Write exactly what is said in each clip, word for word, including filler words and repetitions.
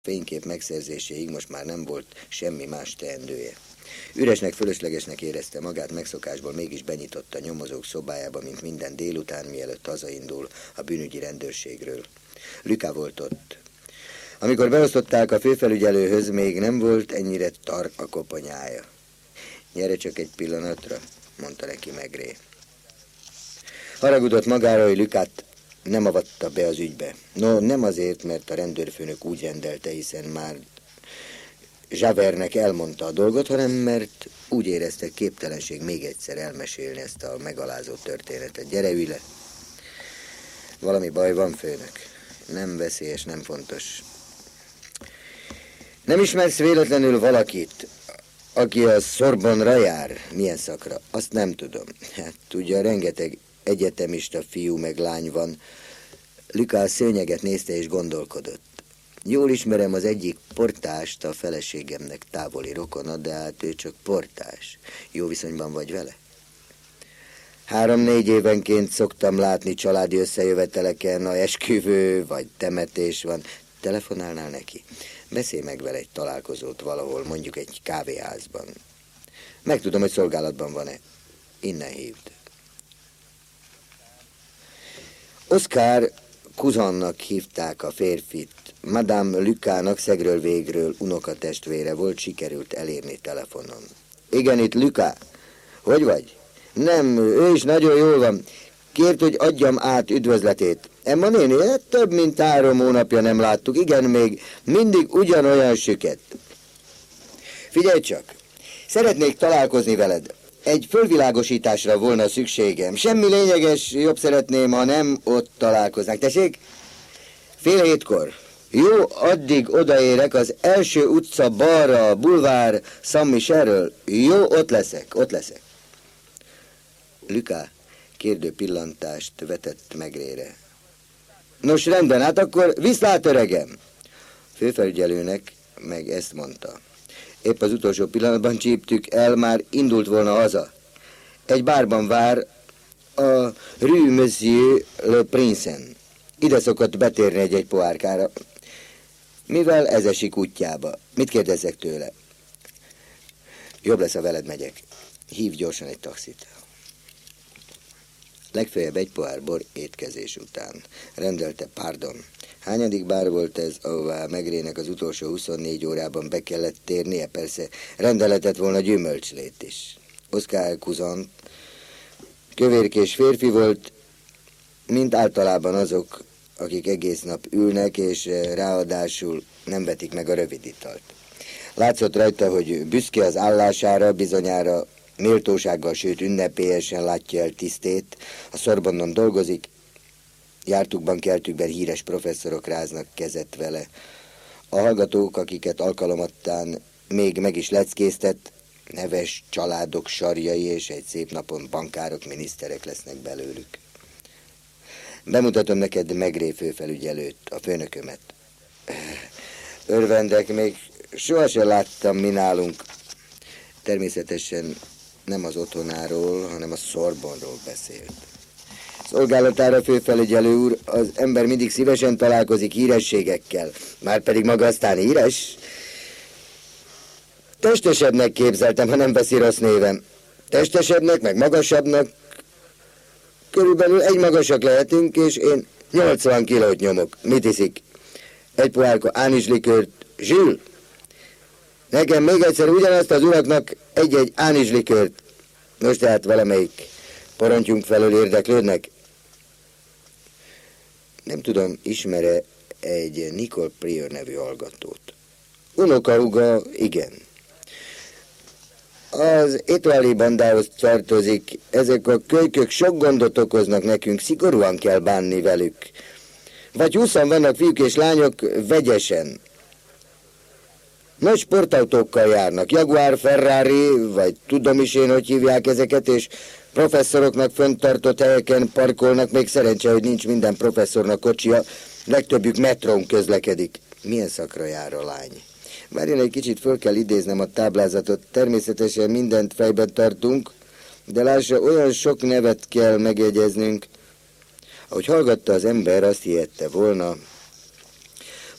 fénykép megszerzéséig most már nem volt semmi más teendője. Üresnek, fölöslegesnek érezte magát, megszokásból mégis benyitott a nyomozók szobájába, mint minden délután, mielőtt hazaindul a bűnügyi rendőrségről. Luca volt ott. Amikor beosztották a főfelügyelőhöz, még nem volt ennyire tar a koponyája. Gyere csak egy pillanatra, mondta neki Maigret. Haragudott magára, hogy Lucát nem avatta be az ügybe. No, nem azért, mert a rendőrfőnök úgy rendelte, hiszen már Javertnek elmondta a dolgot, hanem mert úgy érezte képtelenség még egyszer elmesélni ezt a megalázó történetet. Gyere, ülj le! Valami baj van, főnök? Nem veszélyes, nem fontos. Nem ismersz véletlenül valakit, aki a Sorbonne-ra jár? Milyen szakra? Azt nem tudom. Hát tudja, rengeteg egyetemista fiú meg lány van. Luca a szőnyeget nézte és gondolkodott. Jól ismerem az egyik portást, a feleségemnek távoli rokona, de hát ő csak portás. Jó viszonyban vagy vele? Három-négy évenként szoktam látni családi összejöveteleken, a esküvő vagy temetés van. Telefonálnál neki? Beszélj meg vele egy találkozót valahol, mondjuk egy kávéházban. Megtudom, hogy szolgálatban van-e. Innen hívd. Oscar Cousinnak hívták a férfit. Madame Lucának szegről végről unokatestvére volt, sikerült elérni telefonon. Igen, itt Luca. Hogy vagy? Nem, ő is nagyon jól van. Kért, hogy adjam át üdvözletét. Emma néni, hát több mint három hónapja nem láttuk. Igen, még mindig ugyanolyan süket. Figyelj csak, szeretnék találkozni veled. Egy fölvilágosításra volna szükségem. Semmi lényeges, jobb szeretném, ha nem ott találkoznánk. Tessék? Fél hétkor. Jó, addig odaérek az első utca balra, a bulvár Saint-Michelről. Jó, ott leszek, ott leszek. Luca kérdő pillantást vetett Maigretre. Nos, rendben, hát akkor viszlát, öregem. Főfelügyelőnek meg ezt mondta. Épp az utolsó pillanatban csíptük el, már indult volna haza. Egy bárban vár a Rue Monsieur le Prince-en. Ide szokott betérni egy-egy pohárkára. Mivel ez esik útjába? Mit kérdezzek tőle? Jobb lesz, ha veled megyek. Hívj gyorsan egy taxit. Legfeljebb egy pohár bor étkezés után. Rendelte, pardon. Hányadik bár volt ez, ahová Maigretnek az utolsó huszonnégy órában be kellett térnie? Persze rendeletett volna gyümölcslét is. Oscar Cousin kövérkés férfi volt, mint általában azok, akik egész nap ülnek, és ráadásul nem vetik meg a rövid italt. Látszott rajta, hogy büszke az állására, bizonyára méltósággal, sőt ünnepélyesen látja el tisztét, a Sorbonne-on dolgozik, jártukban, keltükben híres professzorok ráznak kezet vele. A hallgatók, akiket alkalomattán még meg is leckéztet, neves családok sarjai, és egy szép napon bankárok, miniszterek lesznek belőlük. Bemutatom neked Maigret főfelügyelőt, a főnökömet. Örvendek, még sohasem láttam mi nálunk. Természetesen nem az otthonáról, hanem a Sorbonne-ról beszélt. Szolgálatára, főfelügyelő úr, az ember mindig szívesen találkozik hírességekkel. Márpedig maga aztán híres? Testesebbnek képzeltem, ha nem veszi rossz névem. Testesebbnek, meg magasabbnak. Körülbelül egy magasak lehetünk, és én nyolcvan kilót nyomok. Mit iszik? Egy pohárka ánizslikört. Zsül? Nekem még egyszer ugyanazt az uraknak egy-egy ánizslikört. Most tehát valamelyik porontyunk felől érdeklődnek? Nem tudom, ismer-e egy Nicole Prieur nevű hallgatót? Unokahúga, igen. Az étoili bandához tartozik. Ezek a kölykök sok gondot okoznak nekünk, szigorúan kell bánni velük. Vagy húszan vannak fiúk és lányok, vegyesen. Nagy sportautókkal járnak, Jaguar, Ferrari, vagy tudom is én, hogy hívják ezeket, és professzoroknak fönntartott helyeken parkolnak, még szerencse, hogy nincs minden professzornak kocsia, legtöbbjük metrón közlekedik. Milyen szakra jár a lány? Várjon, egy kicsit föl kell idéznem a táblázatot, természetesen mindent fejben tartunk, de lássa, olyan sok nevet kell megjegyeznünk. Ahogy hallgatta az ember, azt hihette volna,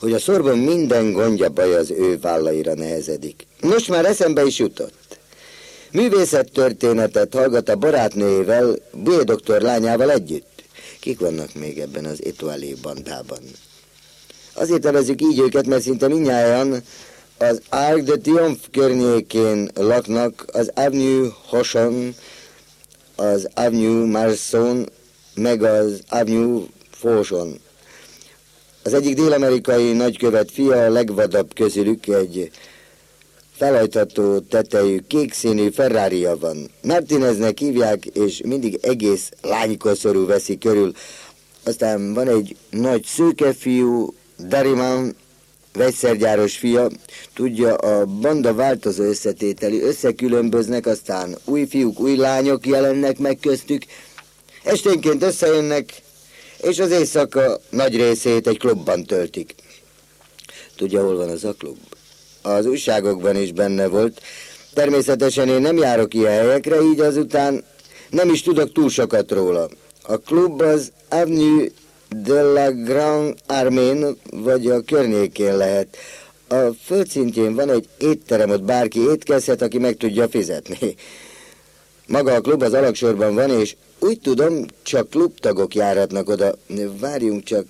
hogy a Sorbonne minden gondja baj az ő vállaira nehezedik. Most már eszembe is jutott. Művészettörténetet hallgat a barátnőjével, Boué doktor lányával együtt. Kik vannak még ebben az Étoilé bandában? Azért nevezzük így őket, mert szinte mindnyájan az Arc de Triomphe környékén laknak, az Avenue Hochon, az Avenue Marsan, meg az Avenue Fauchon. Az egyik dél-amerikai nagykövet fia, a legvadabb közülük, egy felhajtható tetejű, kékszínű Ferraria van. Martineznek hívják, és mindig egész lánykoszorú veszi körül. Aztán van egy nagy szőke fiú, Dariman, vegyszergyáros fia. Tudja, a banda változó összetételű, összekülönböznek, aztán új fiúk, új lányok jelennek meg köztük. Esténként összejönnek, és az éjszaka nagy részét egy klubban töltik. Tudja, hol van az a klub? Az újságokban is benne volt. Természetesen én nem járok ilyen helyekre, így azután nem is tudok túl sokat róla. A klub az Avenue de la Grande Armée, vagy a környékén lehet. A földszintjén van egy étterem, ott bárki étkezhet, aki meg tudja fizetni. Maga a klub az alagsorban van, és úgy tudom, csak klubtagok járhatnak oda. Várjunk csak,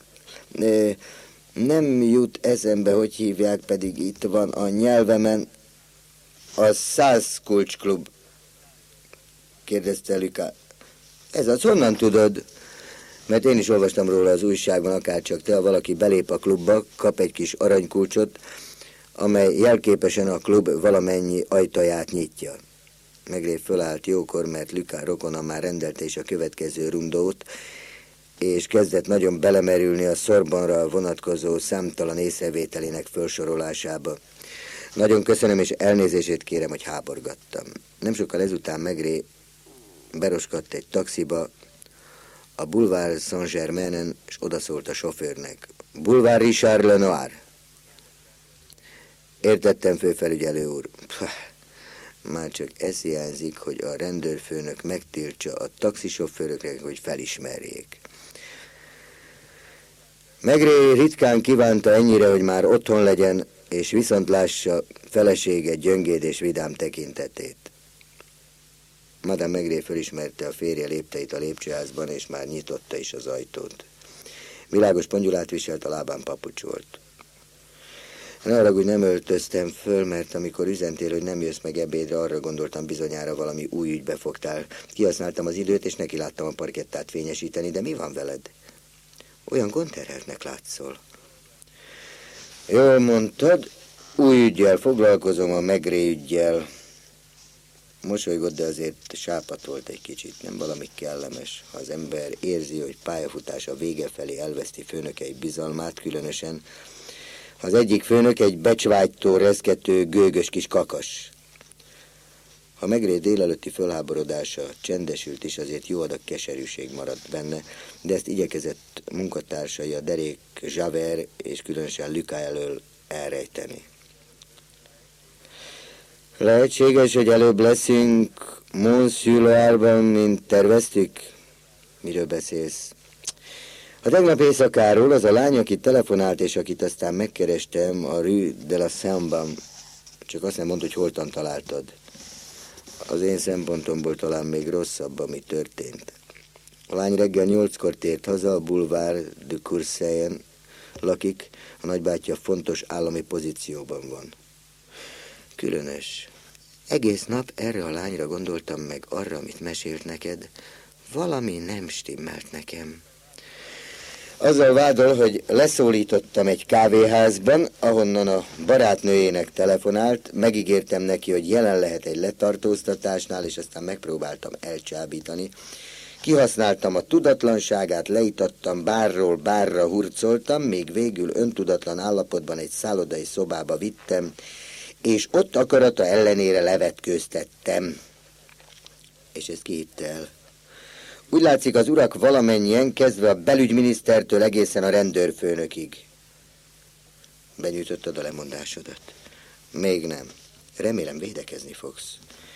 nem jut eszembe, hogy hívják, pedig itt van a nyelvemen. A Száz Kulcs Klub, kérdezte Luca. Ez az, honnan tudod? Mert én is olvastam róla az újságban, akárcsak te, ha valaki belép a klubba, kap egy kis aranykulcsot, amely jelképesen a klub valamennyi ajtaját nyitja. Maigret fölállt jókor, mert Luca rokona már rendelte is a következő rundót, és kezdett nagyon belemerülni a Sorbonne-ra vonatkozó számtalan észrevételének felsorolásába. Nagyon köszönöm, és elnézését kérem, hogy háborgattam. Nem sokkal ezután Maigret beroskadt egy taxiba, a Boulevard Saint-Germainen, és odaszólt a sofőrnek. Boulevard Richard Lenoir. Értettem, főfelügyelő úr. Pah, már csak ez hiányzik, hogy a rendőrfőnök megtiltsa a taxisofőröknek, hogy felismerjék. Maigret ritkán kívánta ennyire, hogy már otthon legyen, és viszont lássa felesége gyöngéd és vidám tekintetét. Madame Maigret fölismerte a férje lépteit a lépcsőházban, és már nyitotta is az ajtót. Világos pongyulát viselt, a lábán papucs volt. Ne haragudj, nem öltöztem föl, mert amikor üzentél, hogy nem jössz meg ebédre, arra gondoltam, bizonyára valami új ügybe fogtál. Kihasználtam az időt, és neki láttam a parkettát fényesíteni, de mi van veled? Olyan gondterheltnek látszol. Jól mondtad, új üggyel foglalkozom, a Maigret üggyel. Mosolygott, de azért sápatolt egy kicsit, nem valami kellemes. Ha az ember érzi, hogy pályafutása vége felé elveszti főnökei bizalmát, különösen, ha az egyik főnök egy becsvágytól reszkető, gőgös kis kakas. Ha Maigret délelőtti fölháborodása csendesült is, azért jó adag keserűség maradt benne, de ezt igyekezett munkatársai, a derék Javert és különösen Luca elől elrejteni. Lehetséges, hogy előbb leszünk Mont-sur-Loire-ban, mint terveztük? Miről beszélsz? A tegnap éjszakáról az a lány, aki telefonált, és akit aztán megkerestem a Rue de la Seine-ban. Csak azt nem mondd, hogy holtan találtad. Az én szempontomból talán még rosszabb, ami történt. A lány reggel nyolckor tért haza, a Boulevard de Courcelles lakik, a nagybátyja fontos állami pozícióban van. Különös. Egész nap erre a lányra gondoltam, meg arra, amit mesélt neked. Valami nem stimmelt nekem. Azzal vádol, hogy leszólítottam egy kávéházban, ahonnan a barátnőjének telefonált, megígértem neki, hogy jelen lehet egy letartóztatásnál, és aztán megpróbáltam elcsábítani. Kihasználtam a tudatlanságát, leítattam, bárról bárra hurcoltam, még végül öntudatlan állapotban egy szállodai szobába vittem, és ott akarata ellenére levetkőztettem. És ezt ki hitte el? Úgy látszik, az urak valamennyien, kezdve a belügyminisztertől egészen a rendőrfőnökig. Benyújtottad a lemondásodat? Még nem. Remélem védekezni fogsz.